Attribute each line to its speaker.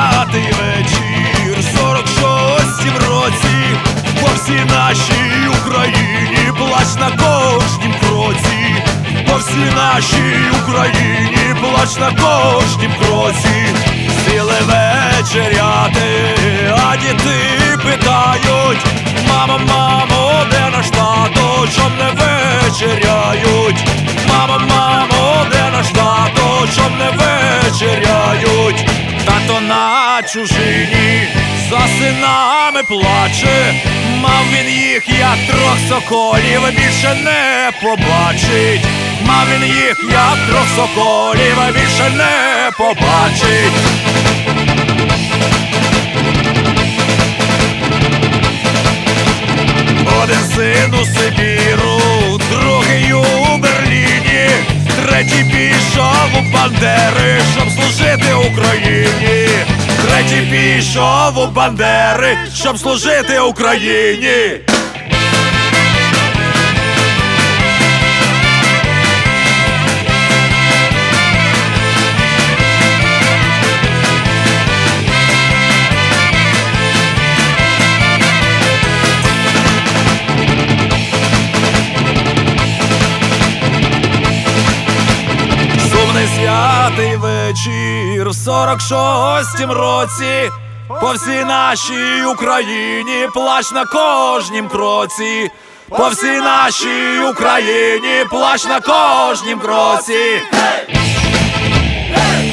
Speaker 1: святий вечір, 46-м році, по всій нашій Україні плач на кожнім кроці, по всій нашій Україні плач на кожнім кроці. Сіли вечеряти, а діти питають: мамо, мамо, де наш тато, чом не вечеряють? Мамо, мамо, де наш тато, чом не вечеряють? Тато на чужині за синами плаче, мав він їх, як трьох соколів, більше не побачить. Мав він їх, як трьох соколів, більше не побачить. Один син у Сибіру, другий у Берліні, третій пішов у Бандери, щоб служити Україні. Третій пішов у Бандери, щоб служити Україні. Святий вечір, в 46-м році, по всій нашій Україні плач на кожнім кроці, по всій нашій Україні плач на кожнім кроці.